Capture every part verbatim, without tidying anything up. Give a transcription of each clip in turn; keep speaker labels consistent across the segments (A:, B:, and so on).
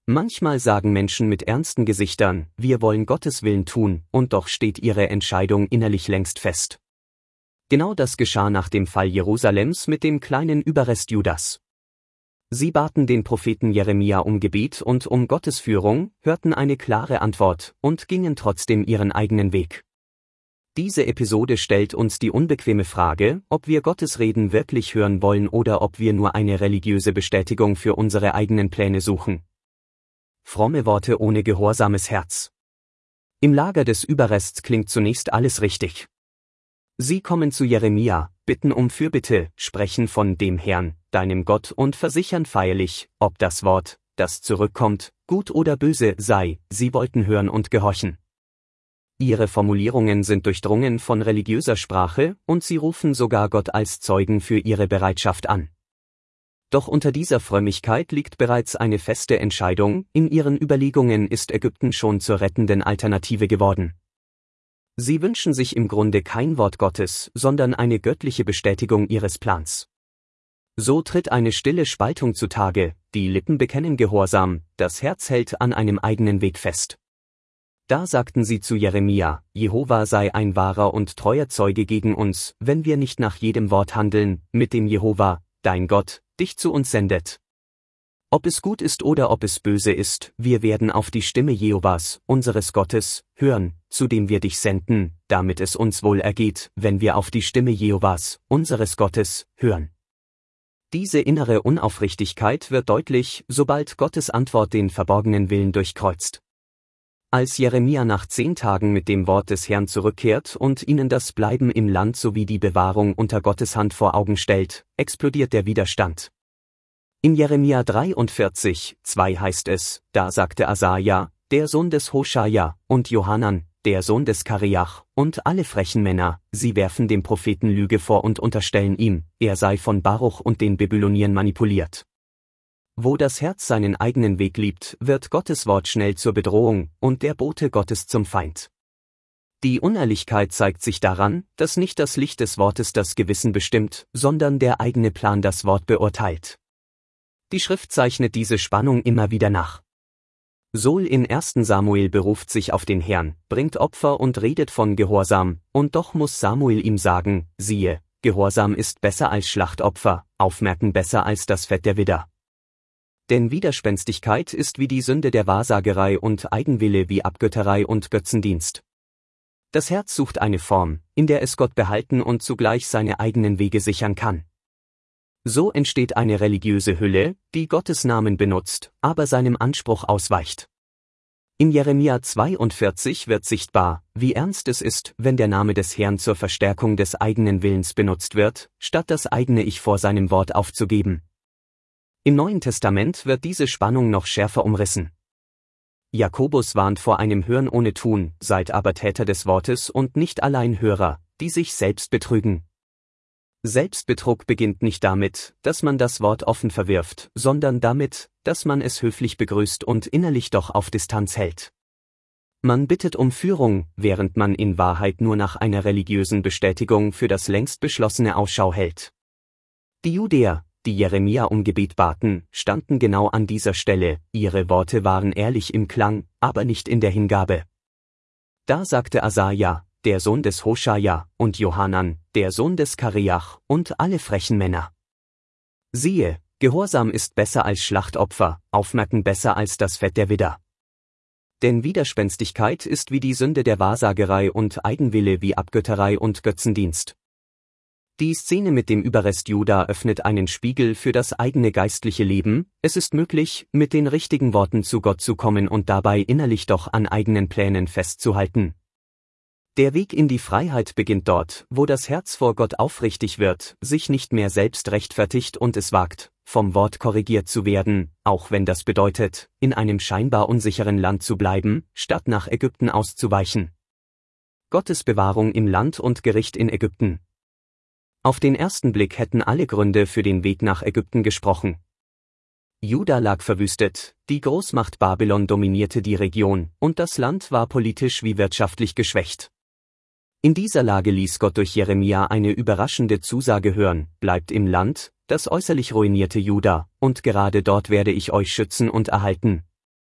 A: Manchmal sagen Menschen mit ernsten Gesichtern, wir wollen Gottes Willen tun, und doch steht ihre Entscheidung innerlich längst fest. Genau das geschah nach dem Fall Jerusalems mit dem kleinen Überrest Judas. Sie baten den Propheten Jeremia um Gebet und um Gottes Führung, hörten eine klare Antwort und gingen trotzdem ihren eigenen Weg. Diese Episode stellt uns die unbequeme Frage, ob wir Gottes Reden wirklich hören wollen oder ob wir nur eine religiöse Bestätigung für unsere eigenen Pläne suchen. Fromme Worte ohne gehorsames Herz. Im Lager des Überrests klingt zunächst alles richtig. Sie kommen zu Jeremia, bitten um Fürbitte, sprechen von dem Herrn, deinem Gott, und versichern feierlich, ob das Wort, das zurückkommt, gut oder böse sei, sie wollten hören und gehorchen. Ihre Formulierungen sind durchdrungen von religiöser Sprache, und sie rufen sogar Gott als Zeugen für ihre Bereitschaft an. Doch unter dieser Frömmigkeit liegt bereits eine feste Entscheidung, in ihren Überlegungen ist Ägypten schon zur rettenden Alternative geworden. Sie wünschen sich im Grunde kein Wort Gottes, sondern eine göttliche Bestätigung ihres Plans. So tritt eine stille Spaltung zutage, die Lippen bekennen Gehorsam, das Herz hält an einem eigenen Weg fest. Da sagten sie zu Jeremia, Jehova sei ein wahrer und treuer Zeuge gegen uns, wenn wir nicht nach jedem Wort handeln, mit dem Jehova, dein Gott, dich zu uns sendet. Ob es gut ist oder ob es böse ist, wir werden auf die Stimme Jehovas, unseres Gottes, hören, zu dem wir dich senden, damit es uns wohl ergeht, wenn wir auf die Stimme Jehovas, unseres Gottes, hören. Diese innere Unaufrichtigkeit wird deutlich, sobald Gottes Antwort den verborgenen Willen durchkreuzt. Als Jeremia nach zehn Tagen mit dem Wort des Herrn zurückkehrt und ihnen das Bleiben im Land sowie die Bewahrung unter Gottes Hand vor Augen stellt, explodiert der Widerstand. In Jeremia dreiundvierzig, zwei heißt es, da sagte Asaja, der Sohn des Hoschaja, und Johanan, der Sohn des Kareach, und alle frechen Männer, sie werfen dem Propheten Lüge vor und unterstellen ihm, er sei von Baruch und den Babyloniern manipuliert. Wo das Herz seinen eigenen Weg liebt, wird Gottes Wort schnell zur Bedrohung und der Bote Gottes zum Feind. Die Unehrlichkeit zeigt sich daran, dass nicht das Licht des Wortes das Gewissen bestimmt, sondern der eigene Plan das Wort beurteilt. Die Schrift zeichnet diese Spannung immer wieder nach. Saul in ersten Samuel beruft sich auf den Herrn, bringt Opfer und redet von Gehorsam, und doch muss Samuel ihm sagen, siehe, Gehorsam ist besser als Schlachtopfer, Aufmerken besser als das Fett der Widder. Denn Widerspenstigkeit ist wie die Sünde der Wahrsagerei und Eigenwille wie Abgötterei und Götzendienst. Das Herz sucht eine Form, in der es Gott behalten und zugleich seine eigenen Wege sichern kann. So entsteht eine religiöse Hülle, die Gottes Namen benutzt, aber seinem Anspruch ausweicht. In Jeremia zweiundvierzig wird sichtbar, wie ernst es ist, wenn der Name des Herrn zur Verstärkung des eigenen Willens benutzt wird, statt das eigene Ich vor seinem Wort aufzugeben. Im Neuen Testament wird diese Spannung noch schärfer umrissen. Jakobus warnt vor einem Hören ohne Tun, seid aber Täter des Wortes und nicht allein Hörer, die sich selbst betrügen. Selbstbetrug beginnt nicht damit, dass man das Wort offen verwirft, sondern damit, dass man es höflich begrüßt und innerlich doch auf Distanz hält. Man bittet um Führung, während man in Wahrheit nur nach einer religiösen Bestätigung für das längst Beschlossene Ausschau hält. Die Judäer, die Jeremia um Gebet baten, standen genau an dieser Stelle, ihre Worte waren ehrlich im Klang, aber nicht in der Hingabe. Da sagte Asaja, der Sohn des Hoschaja, und Johanan, der Sohn des Kareach, und alle frechen Männer. Siehe, Gehorsam ist besser als Schlachtopfer, Aufmerken besser als das Fett der Widder. Denn Widerspenstigkeit ist wie die Sünde der Wahrsagerei und Eigenwille wie Abgötterei und Götzendienst. Die Szene mit dem Überrest Juda öffnet einen Spiegel für das eigene geistliche Leben, es ist möglich, mit den richtigen Worten zu Gott zu kommen und dabei innerlich doch an eigenen Plänen festzuhalten. Der Weg in die Freiheit beginnt dort, wo das Herz vor Gott aufrichtig wird, sich nicht mehr selbst rechtfertigt und es wagt, vom Wort korrigiert zu werden, auch wenn das bedeutet, in einem scheinbar unsicheren Land zu bleiben, statt nach Ägypten auszuweichen. Gottes Bewahrung im Land und Gericht in Ägypten. Auf den ersten Blick hätten alle Gründe für den Weg nach Ägypten gesprochen. Juda lag verwüstet, die Großmacht Babylon dominierte die Region, und das Land war politisch wie wirtschaftlich geschwächt. In dieser Lage ließ Gott durch Jeremia eine überraschende Zusage hören, bleibt im Land, das äußerlich ruinierte Juda, und gerade dort werde ich euch schützen und erhalten.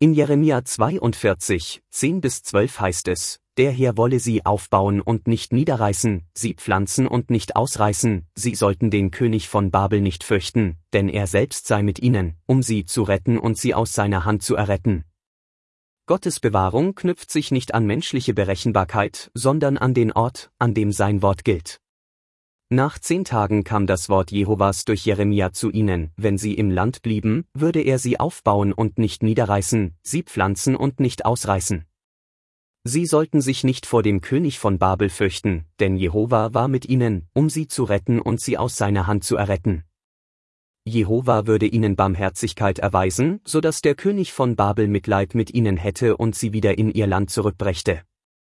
A: In Jeremia zweiundvierzig, zehn bis zwölf heißt es: Der Herr wolle sie aufbauen und nicht niederreißen, sie pflanzen und nicht ausreißen, sie sollten den König von Babel nicht fürchten, denn er selbst sei mit ihnen, um sie zu retten und sie aus seiner Hand zu erretten. Gottes Bewahrung knüpft sich nicht an menschliche Berechenbarkeit, sondern an den Ort, an dem sein Wort gilt. Nach zehn Tagen kam das Wort Jehovas durch Jeremia zu ihnen: Wenn sie im Land blieben, würde er sie aufbauen und nicht niederreißen, sie pflanzen und nicht ausreißen. Sie sollten sich nicht vor dem König von Babel fürchten, denn Jehova war mit ihnen, um sie zu retten und sie aus seiner Hand zu erretten. Jehova würde ihnen Barmherzigkeit erweisen, so dass der König von Babel Mitleid mit ihnen hätte und sie wieder in ihr Land zurückbrächte.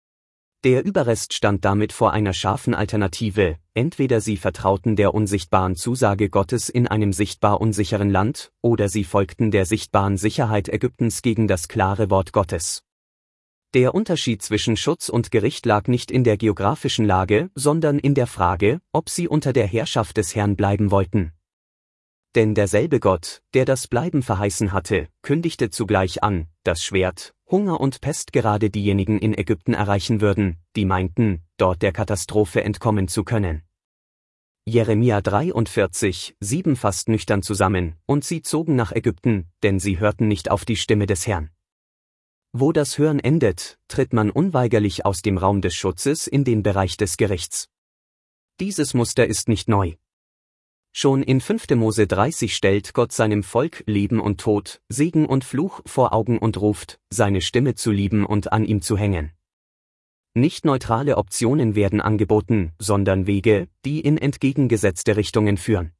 A: Der Überrest stand damit vor einer scharfen Alternative: Entweder sie vertrauten der unsichtbaren Zusage Gottes in einem sichtbar unsicheren Land, oder sie folgten der sichtbaren Sicherheit Ägyptens gegen das klare Wort Gottes. Der Unterschied zwischen Schutz und Gericht lag nicht in der geografischen Lage, sondern in der Frage, ob sie unter der Herrschaft des Herrn bleiben wollten. Denn derselbe Gott, der das Bleiben verheißen hatte, kündigte zugleich an, dass Schwert, Hunger und Pest gerade diejenigen in Ägypten erreichen würden, die meinten, dort der Katastrophe entkommen zu können. Jeremia dreiundvierzig, sieben fasst nüchtern zusammen: Und sie zogen nach Ägypten, denn sie hörten nicht auf die Stimme des Herrn. Wo das Hören endet, tritt man unweigerlich aus dem Raum des Schutzes in den Bereich des Gerichts. Dieses Muster ist nicht neu. Schon in fünfter Mose dreißig stellt Gott seinem Volk Leben und Tod, Segen und Fluch vor Augen und ruft, seine Stimme zu lieben und an ihm zu hängen. Nicht neutrale Optionen werden angeboten, sondern Wege, die in entgegengesetzte Richtungen führen.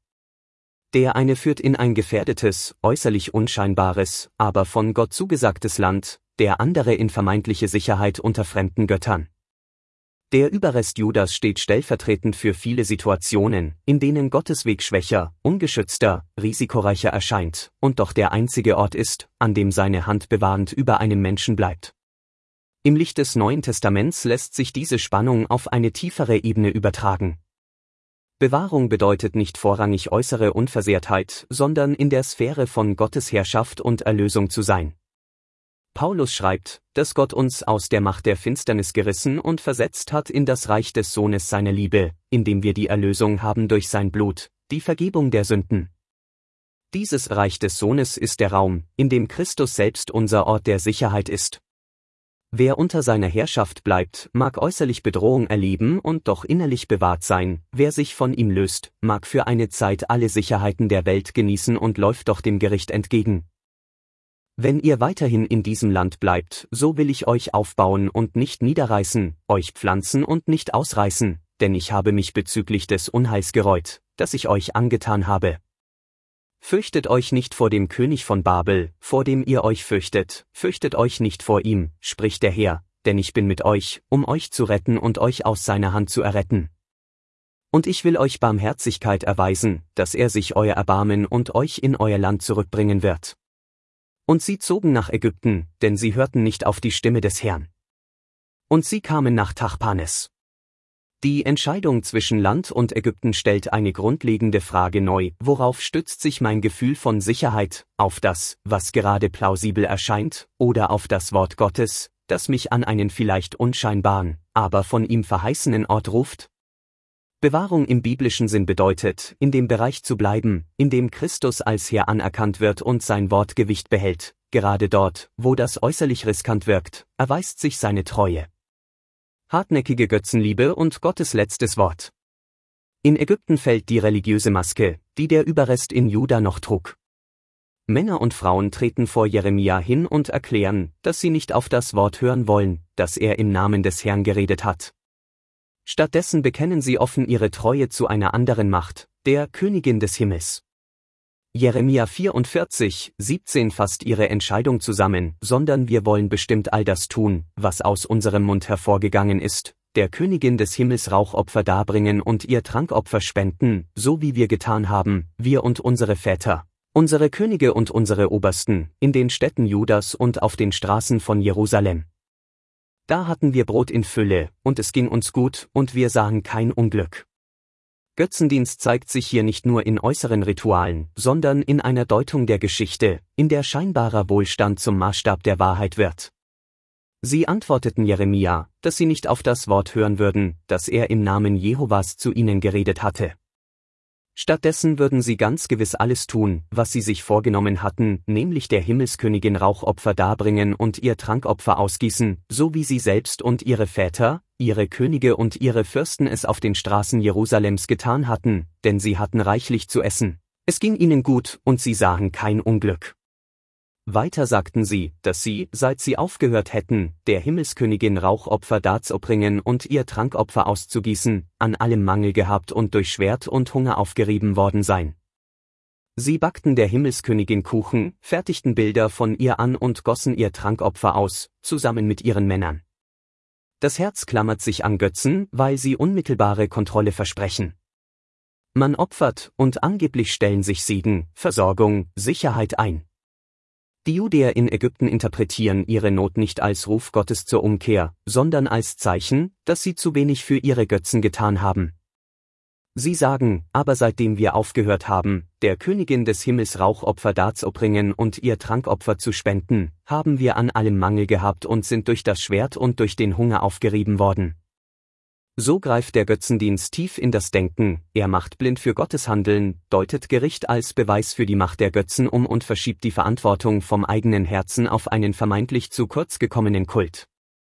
A: Der eine führt in ein gefährdetes, äußerlich unscheinbares, aber von Gott zugesagtes Land, der andere in vermeintliche Sicherheit unter fremden Göttern. Der Überrest Judas steht stellvertretend für viele Situationen, in denen Gottes Weg schwächer, ungeschützter, risikoreicher erscheint, und doch der einzige Ort ist, an dem seine Hand bewahrend über einem Menschen bleibt. Im Licht des Neuen Testaments lässt sich diese Spannung auf eine tiefere Ebene übertragen. Bewahrung bedeutet nicht vorrangig äußere Unversehrtheit, sondern in der Sphäre von Gottes Herrschaft und Erlösung zu sein. Paulus schreibt, dass Gott uns aus der Macht der Finsternis gerissen und versetzt hat in das Reich des Sohnes seiner Liebe, indem wir die Erlösung haben durch sein Blut, die Vergebung der Sünden. Dieses Reich des Sohnes ist der Raum, in dem Christus selbst unser Ort der Sicherheit ist. Wer unter seiner Herrschaft bleibt, mag äußerlich Bedrohung erleben und doch innerlich bewahrt sein, wer sich von ihm löst, mag für eine Zeit alle Sicherheiten der Welt genießen und läuft doch dem Gericht entgegen. Wenn ihr weiterhin in diesem Land bleibt, so will ich euch aufbauen und nicht niederreißen, euch pflanzen und nicht ausreißen, denn ich habe mich bezüglich des Unheils gereut, das ich euch angetan habe. Fürchtet euch nicht vor dem König von Babel, vor dem ihr euch fürchtet, fürchtet euch nicht vor ihm, spricht der Herr, denn ich bin mit euch, um euch zu retten und euch aus seiner Hand zu erretten. Und ich will euch Barmherzigkeit erweisen, dass er sich euer Erbarmen und euch in euer Land zurückbringen wird. Und sie zogen nach Ägypten, denn sie hörten nicht auf die Stimme des Herrn. Und sie kamen nach Tachpanes. Die Entscheidung zwischen Land und Ägypten stellt eine grundlegende Frage neu: Worauf stützt sich mein Gefühl von Sicherheit, auf das, was gerade plausibel erscheint, oder auf das Wort Gottes, das mich an einen vielleicht unscheinbaren, aber von ihm verheißenen Ort ruft? Bewahrung im biblischen Sinn bedeutet, in dem Bereich zu bleiben, in dem Christus als Herr anerkannt wird und sein Wort Gewicht behält. Gerade dort, wo das äußerlich riskant wirkt, erweist sich seine Treue. Hartnäckige Götzenliebe und Gottes letztes Wort. In Ägypten fällt die religiöse Maske, die der Überrest in Juda noch trug. Männer und Frauen treten vor Jeremia hin und erklären, dass sie nicht auf das Wort hören wollen, das er im Namen des Herrn geredet hat. Stattdessen bekennen sie offen ihre Treue zu einer anderen Macht, der Königin des Himmels. Jeremia vierundvierzig, siebzehn fasst ihre Entscheidung zusammen: Sondern wir wollen bestimmt all das tun, was aus unserem Mund hervorgegangen ist, der Königin des Himmels Rauchopfer darbringen und ihr Trankopfer spenden, so wie wir getan haben, wir und unsere Väter, unsere Könige und unsere Obersten, in den Städten Judas und auf den Straßen von Jerusalem. Da hatten wir Brot in Fülle, und es ging uns gut, und wir sahen kein Unglück. Götzendienst zeigt sich hier nicht nur in äußeren Ritualen, sondern in einer Deutung der Geschichte, in der scheinbarer Wohlstand zum Maßstab der Wahrheit wird. Sie antworteten Jeremia, dass sie nicht auf das Wort hören würden, das er im Namen Jehovas zu ihnen geredet hatte. Stattdessen würden sie ganz gewiss alles tun, was sie sich vorgenommen hatten, nämlich der Himmelskönigin Rauchopfer darbringen und ihr Trankopfer ausgießen, so wie sie selbst und ihre Väter, ihre Könige und ihre Fürsten es auf den Straßen Jerusalems getan hatten, denn sie hatten reichlich zu essen. Es ging ihnen gut und sie sahen kein Unglück. Weiter sagten sie, dass sie, seit sie aufgehört hätten, der Himmelskönigin Rauchopfer darzubringen und ihr Trankopfer auszugießen, an allem Mangel gehabt und durch Schwert und Hunger aufgerieben worden seien. Sie backten der Himmelskönigin Kuchen, fertigten Bilder von ihr an und gossen ihr Trankopfer aus, zusammen mit ihren Männern. Das Herz klammert sich an Götzen, weil sie unmittelbare Kontrolle versprechen. Man opfert, und angeblich stellen sich Segen, Versorgung, Sicherheit ein. Die Judäer in Ägypten interpretieren ihre Not nicht als Ruf Gottes zur Umkehr, sondern als Zeichen, dass sie zu wenig für ihre Götzen getan haben. Sie sagen, aber seitdem wir aufgehört haben, der Königin des Himmels Rauchopfer darzubringen und ihr Trankopfer zu spenden, haben wir an allem Mangel gehabt und sind durch das Schwert und durch den Hunger aufgerieben worden. So greift der Götzendienst tief in das Denken, er macht blind für Gottes Handeln, deutet Gericht als Beweis für die Macht der Götzen um und verschiebt die Verantwortung vom eigenen Herzen auf einen vermeintlich zu kurz gekommenen Kult.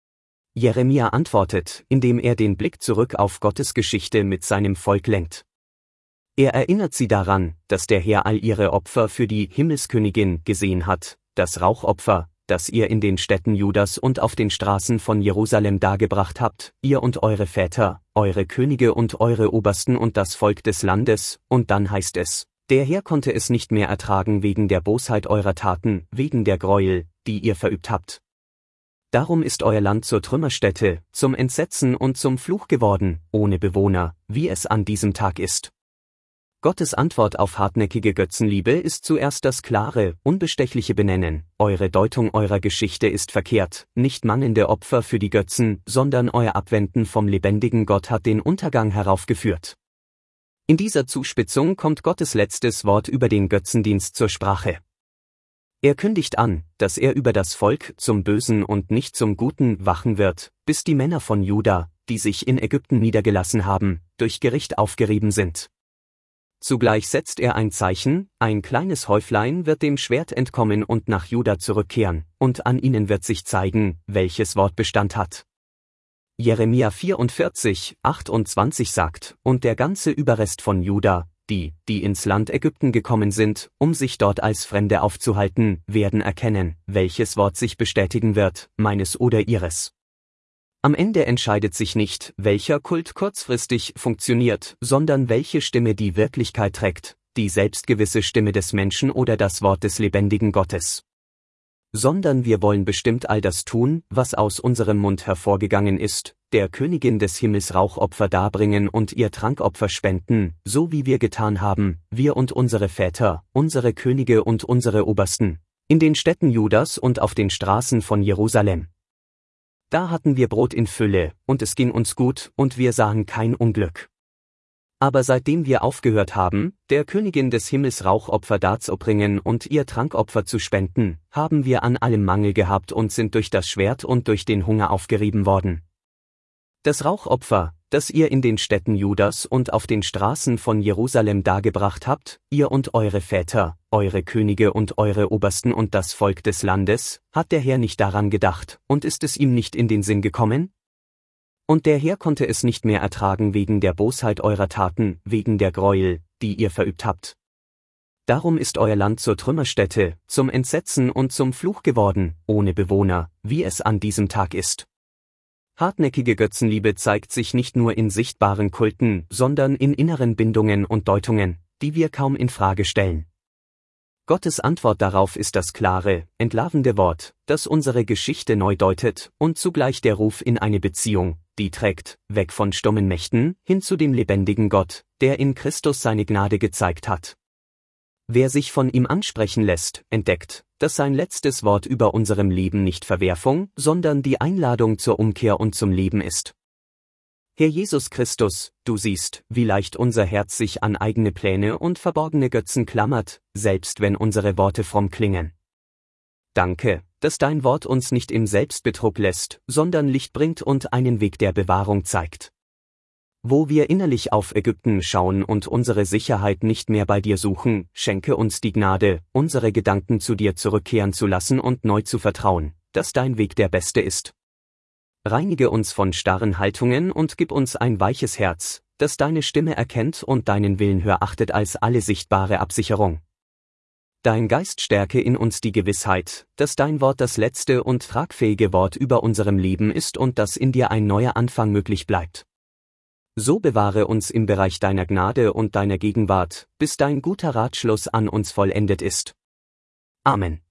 A: Jeremia antwortet, indem er den Blick zurück auf Gottes Geschichte mit seinem Volk lenkt. Er erinnert sie daran, dass der Herr all ihre Opfer für die Himmelskönigin gesehen hat, das Rauchopfer, das ihr in den Städten Judas und auf den Straßen von Jerusalem dargebracht habt, ihr und eure Väter, eure Könige und eure Obersten und das Volk des Landes, und dann heißt es, der Herr konnte es nicht mehr ertragen wegen der Bosheit eurer Taten, wegen der Gräuel, die ihr verübt habt. Darum ist euer Land zur Trümmerstätte, zum Entsetzen und zum Fluch geworden, ohne Bewohner, wie es an diesem Tag ist. Gottes Antwort auf hartnäckige Götzenliebe ist zuerst das klare, unbestechliche Benennen, eure Deutung eurer Geschichte ist verkehrt, nicht mangelnde Opfer für die Götzen, sondern euer Abwenden vom lebendigen Gott hat den Untergang heraufgeführt. In dieser Zuspitzung kommt Gottes letztes Wort über den Götzendienst zur Sprache. Er kündigt an, dass er über das Volk zum Bösen und nicht zum Guten wachen wird, bis die Männer von Juda, die sich in Ägypten niedergelassen haben, durch Gericht aufgerieben sind. Zugleich setzt er ein Zeichen, ein kleines Häuflein wird dem Schwert entkommen und nach Juda zurückkehren, und an ihnen wird sich zeigen, welches Wort Bestand hat. Jeremia vierundvierzig, achtundzwanzig sagt, und der ganze Überrest von Juda, die, die ins Land Ägypten gekommen sind, um sich dort als Fremde aufzuhalten, werden erkennen, welches Wort sich bestätigen wird, meines oder ihres. Am Ende entscheidet sich nicht, welcher Kult kurzfristig funktioniert, sondern welche Stimme die Wirklichkeit trägt, die selbstgewisse Stimme des Menschen oder das Wort des lebendigen Gottes. Sondern wir wollen bestimmt all das tun, was aus unserem Mund hervorgegangen ist, der Königin des Himmels Rauchopfer darbringen und ihr Trankopfer spenden, so wie wir getan haben, wir und unsere Väter, unsere Könige und unsere Obersten, in den Städten Judas und auf den Straßen von Jerusalem. Da hatten wir Brot in Fülle, und es ging uns gut, und wir sahen kein Unglück. Aber seitdem wir aufgehört haben, der Königin des Himmels Rauchopfer darzubringen und ihr Trankopfer zu spenden, haben wir an allem Mangel gehabt und sind durch das Schwert und durch den Hunger aufgerieben worden. Das Rauchopfer, das ihr in den Städten Judas und auf den Straßen von Jerusalem dargebracht habt, ihr und eure Väter, eure Könige und eure Obersten und das Volk des Landes, hat der Herr nicht daran gedacht, und ist es ihm nicht in den Sinn gekommen? Und der Herr konnte es nicht mehr ertragen wegen der Bosheit eurer Taten, wegen der Gräuel, die ihr verübt habt. Darum ist euer Land zur Trümmerstätte, zum Entsetzen und zum Fluch geworden, ohne Bewohner, wie es an diesem Tag ist. Hartnäckige Götzenliebe zeigt sich nicht nur in sichtbaren Kulten, sondern in inneren Bindungen und Deutungen, die wir kaum in Frage stellen. Gottes Antwort darauf ist das klare, entlarvende Wort, das unsere Geschichte neu deutet, und zugleich der Ruf in eine Beziehung, die trägt, weg von stummen Mächten, hin zu dem lebendigen Gott, der in Christus seine Gnade gezeigt hat. Wer sich von ihm ansprechen lässt, entdeckt, dass sein letztes Wort über unserem Leben nicht Verwerfung, sondern die Einladung zur Umkehr und zum Leben ist. Herr Jesus Christus, du siehst, wie leicht unser Herz sich an eigene Pläne und verborgene Götzen klammert, selbst wenn unsere Worte fromm klingen. Danke, dass dein Wort uns nicht im Selbstbetrug lässt, sondern Licht bringt und einen Weg der Bewahrung zeigt. Wo wir innerlich auf Ägypten schauen und unsere Sicherheit nicht mehr bei dir suchen, schenke uns die Gnade, unsere Gedanken zu dir zurückkehren zu lassen und neu zu vertrauen, dass dein Weg der beste ist. Reinige uns von starren Haltungen und gib uns ein weiches Herz, das deine Stimme erkennt und deinen Willen höher achtet als alle sichtbare Absicherung. Dein Geist stärke in uns die Gewissheit, dass dein Wort das letzte und tragfähige Wort über unserem Leben ist und dass in dir ein neuer Anfang möglich bleibt. So bewahre uns im Bereich deiner Gnade und deiner Gegenwart, bis dein guter Ratschluss an uns vollendet ist. Amen.